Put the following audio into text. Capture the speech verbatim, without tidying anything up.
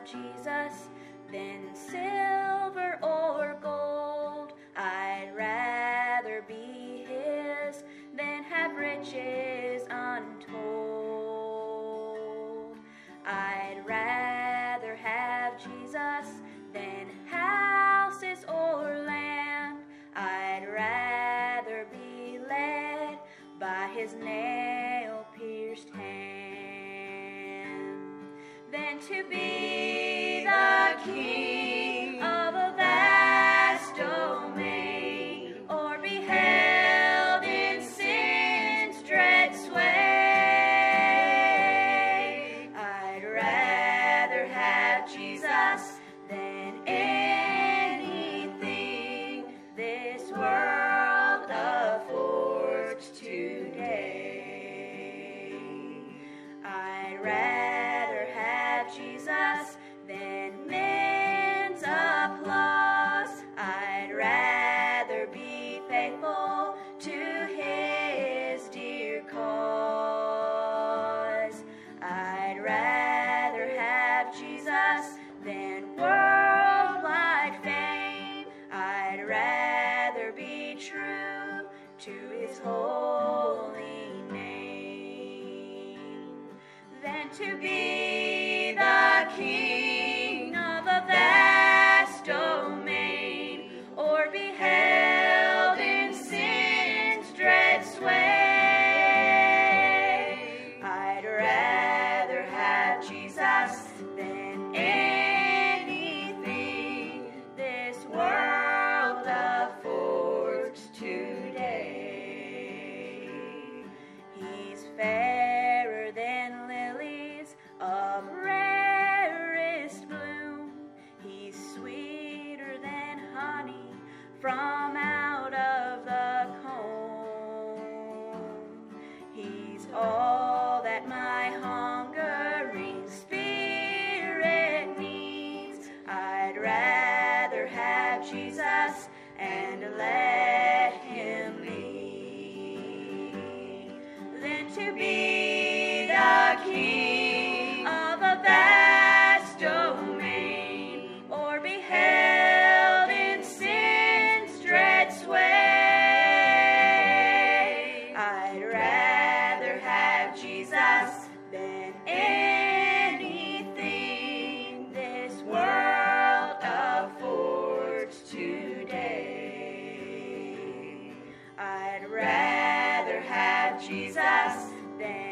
have Jesus than silver or gold. I'd rather be his than have riches untold. I'd rather have Jesus than houses or land. I'd rather be led by his nail-pierced hand than to be the king of a vast domain, or be held in sin's dread sway. I'd rather have Jesus than anything this world affords today. I'd rather have Jesus than men's applause. I'd rather be faithful to his dear cause. I'd rather have Jesus than worldwide fame. I'd rather be true to his holy name than to be the king of a vast domain, or be held in sin's dread sway. I'd rather have Jesus than anything this world affords today. He's fairer than lilies of rarest bloom. He's sweeter than honey from out of the comb. He's all that my hungering spirit needs. I'd rather have Jesus and let him lead than to be the king of a vast domain, or be held in sin's dread sway. I'd rather have Jesus than anything this world affords today. I'd rather have Jesus than